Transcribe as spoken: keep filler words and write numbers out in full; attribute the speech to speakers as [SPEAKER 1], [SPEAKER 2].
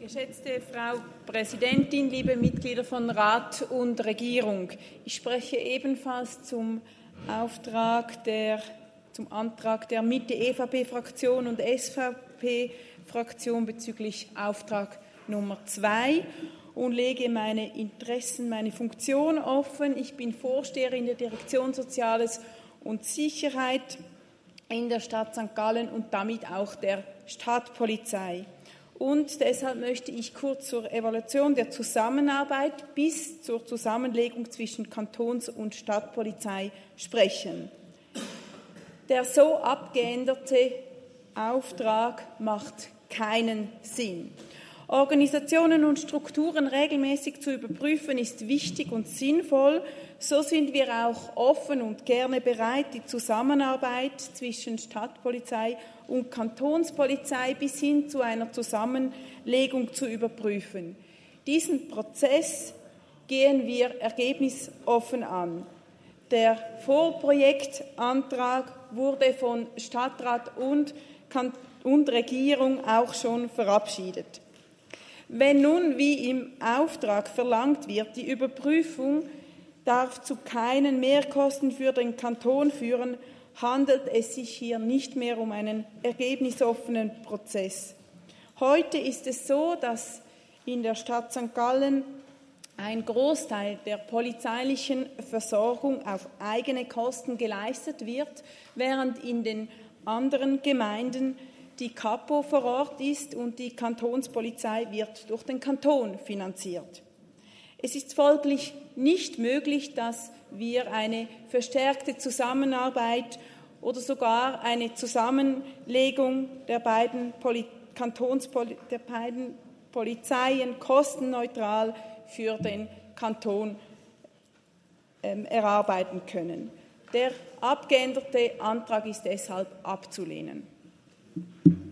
[SPEAKER 1] Geschätzte Frau Präsidentin, liebe Mitglieder von Rat und Regierung, ich spreche ebenfalls zum Auftrag der, zum Antrag der Mitte-E V P-Fraktion und S V P-Fraktion bezüglich Auftrag Nummer zwei und lege meine Interessen, meine Funktion offen. Ich bin Vorsteherin der Direktion Soziales und Sicherheit in der Stadt Sankt Gallen und damit auch der Stadtpolizei. Und deshalb möchte ich kurz zur Evaluation der Zusammenarbeit bis zur Zusammenlegung zwischen Kantons- und Stadtpolizei sprechen. Der so abgeänderte Auftrag macht keinen Sinn. Organisationen und Strukturen regelmäßig zu überprüfen, ist wichtig und sinnvoll. So sind wir auch offen und gerne bereit, die Zusammenarbeit zwischen Stadtpolizei und Kantonspolizei bis hin zu einer Zusammenlegung zu überprüfen. Diesen Prozess gehen wir ergebnisoffen an. Der Vorprojektantrag wurde von Stadtrat und, und Regierung auch schon verabschiedet. Wenn nun, wie im Auftrag verlangt wird, die Überprüfung darf zu keinen Mehrkosten für den Kanton führen, handelt es sich hier nicht mehr um einen ergebnisoffenen Prozess. Heute ist es so, dass in der Stadt Sankt Gallen ein Großteil der polizeilichen Versorgung auf eigene Kosten geleistet wird, während in den anderen Gemeinden die Kapo vor Ort ist und die Kantonspolizei wird durch den Kanton finanziert. Es ist folglich nicht möglich, dass wir eine verstärkte Zusammenarbeit oder sogar eine Zusammenlegung der beiden Poli- Kantonspoli- der beiden Polizeien kostenneutral für den Kanton ähm, erarbeiten können. Der abgeänderte Antrag ist deshalb abzulehnen.